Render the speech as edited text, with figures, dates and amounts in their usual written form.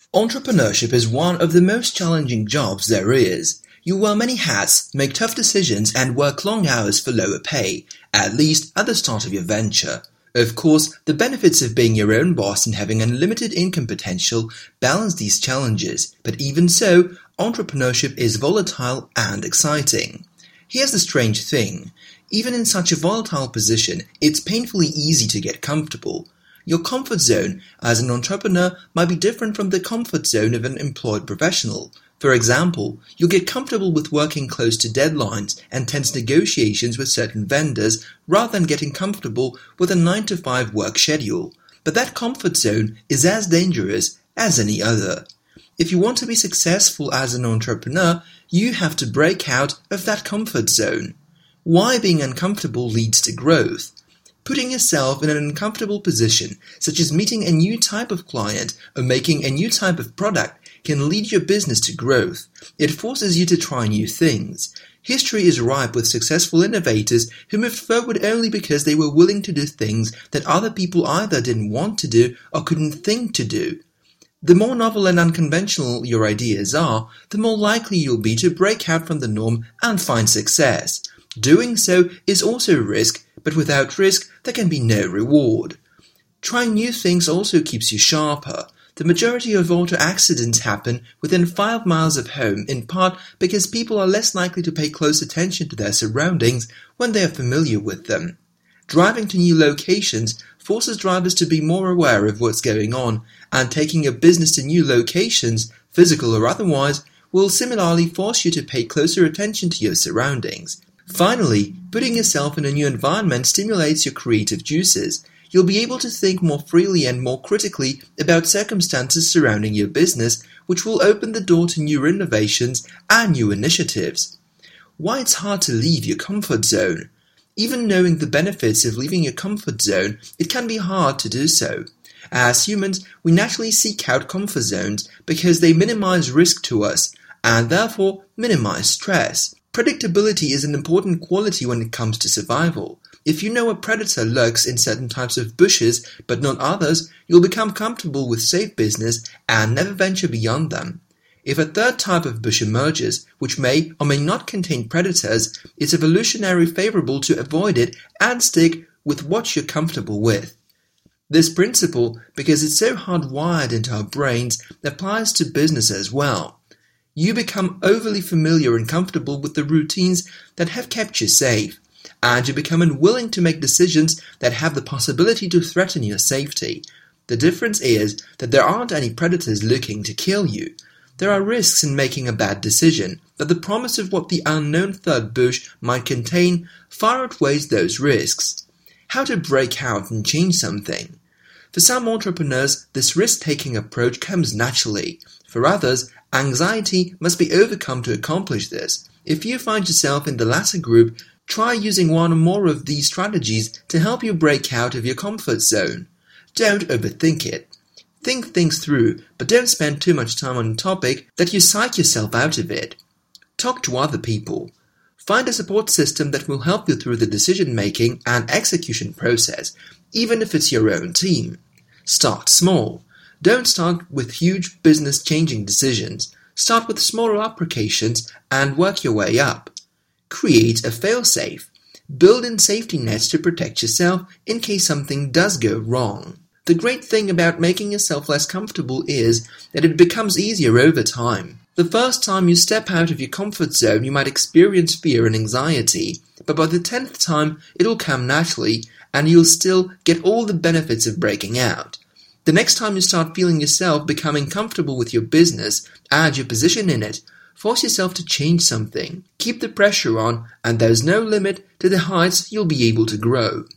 Entrepreneurship is one of the most challenging jobs there is. You wear many hats, make tough decisions, and work long hours for lower pay, at least at the start of your venture. Of course, the benefits of being your own boss and having unlimited income potential balance these challenges, but even so, entrepreneurship is volatile and exciting. Here's the strange thing. Even in such a volatile position, it's painfully easy to get comfortable. Your comfort zone as an entrepreneur might be different from the comfort zone of an employed professional. For example, you'll get comfortable with working close to deadlines and tense negotiations with certain vendors rather than getting comfortable with a 9-to-5 work schedule. But that comfort zone is as dangerous as any other. If you want to be successful as an entrepreneur, you have to break out of that comfort zone. Why being uncomfortable leads to growth. Putting yourself in an uncomfortable position, such as meeting a new type of client or making a new type of product, can lead your business to growth. It forces you to try new things. History is ripe with successful innovators who moved forward only because they were willing to do things that other people either didn't want to do or couldn't think to do. The more novel and unconventional your ideas are, the more likely you'll be to break out from the norm and find success. Doing so is also a risk, but without risk, there can be no reward. Trying new things also keeps you sharper. The majority of auto accidents happen within 5 miles of home, in part because people are less likely to pay close attention to their surroundings when they are familiar with them. Driving to new locations forces drivers to be more aware of what's going on, and taking a business to new locations, physical or otherwise, will similarly force you to pay closer attention to your surroundings. Finally, putting yourself in a new environment stimulates your creative juices. You'll be able to think more freely and more critically about circumstances surrounding your business, which will open the door to new innovations and new initiatives. Why it's hard to leave your comfort zone. Even knowing the benefits of leaving your comfort zone, it can be hard to do so. As humans, we naturally seek out comfort zones because they minimize risk to us and therefore minimize stress. Predictability is an important quality when it comes to survival. If you know a predator lurks in certain types of bushes but not others, you'll become comfortable with safe business and never venture beyond them. If a third type of bush emerges, which may or may not contain predators, it's evolutionarily favorable to avoid it and stick with what you're comfortable with. This principle, because it's so hardwired into our brains, applies to business as well. You become overly familiar and comfortable with the routines that have kept you safe, and you become unwilling to make decisions that have the possibility to threaten your safety. The difference is that there aren't any predators looking to kill you. There are risks in making a bad decision, but the promise of what the unknown third bush might contain far outweighs those risks. How to break out and change something. For some entrepreneurs, this risk-taking approach comes naturally. For others, anxiety must be overcome to accomplish this. If you find yourself in the latter group, try using one or more of these strategies to help you break out of your comfort zone. Don't overthink it. Think things through, but don't spend too much time on a topic that you psych yourself out of it. Talk to other people. Find a support system that will help you through the decision-making and execution process, even if it's your own team. Start small. Don't start with huge business-changing decisions. Start with smaller applications and work your way up. Create a fail-safe. Build in safety nets to protect yourself in case something does go wrong. The great thing about making yourself less comfortable is that it becomes easier over time. The first time you step out of your comfort zone, you might experience fear and anxiety, but by the 10th time, it'll come naturally, and you'll still get all the benefits of breaking out. The next time you start feeling yourself becoming comfortable with your business and your position in it, force yourself to change something. Keep the pressure on, and there's no limit to the heights you'll be able to grow.